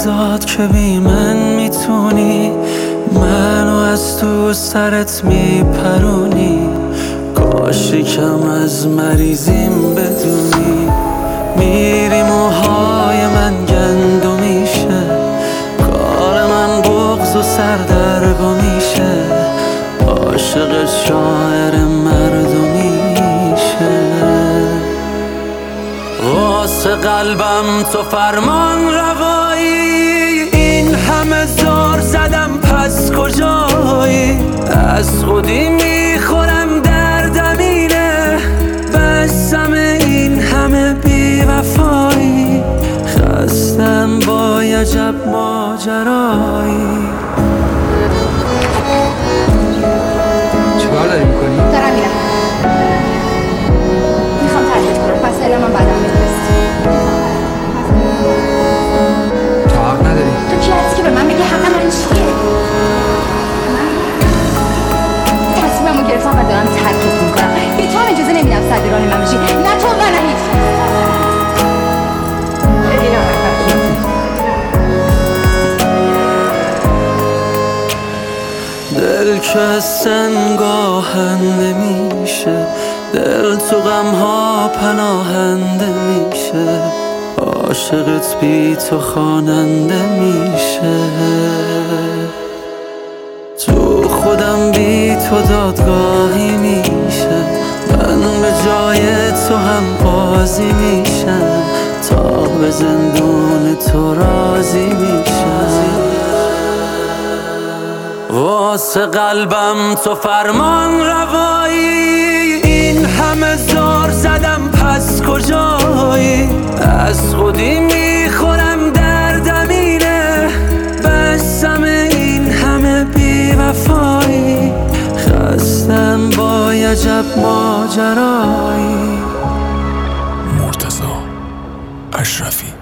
لحظات که بی من میتونی منو از تو سرت میپرونی. کاش یکم از مریضیم بدونی. میری موهای من گندو میشه، کار من بغض و سردرگم میشه. عاشق شاعر مردمیشه. واسه قلبم تو فرمان روایی، این همه زار زدم پس کجایی؟ از خودی میخورم دردم اینه، بسم این همه بی وفایی. خستم با عجب ماجرایی. چیکار داری میکنی؟ دارم میرم، میخوام ترکت کنم، پس الا من بعدم میرسید. تو حق نداری. تو کی هستی که به من بگی حق من چیه؟ تصمیممو گرفتم و دارم ترکت میکنم. بی تو هم اجازه نمیدم سر راه من بشی. نه تو و نه هیچ. دل که از سنگ آهنده میشه، دل تو غمها پناهنده میشه. عاشقت بی تو خواننده میشه. تو خودم بی تو دادگاهی میشه. من به جای تو هم قاضی میشم، تا به زندون تو راضی میشم. واسه قلبم تو فرمان روایی، این همه زار زدم پس کجایی؟ از خودی میخورم دردم اینه، بسم این همه بی وفایی. خستم با عجب ماجرایی. مرتضی اشرفی.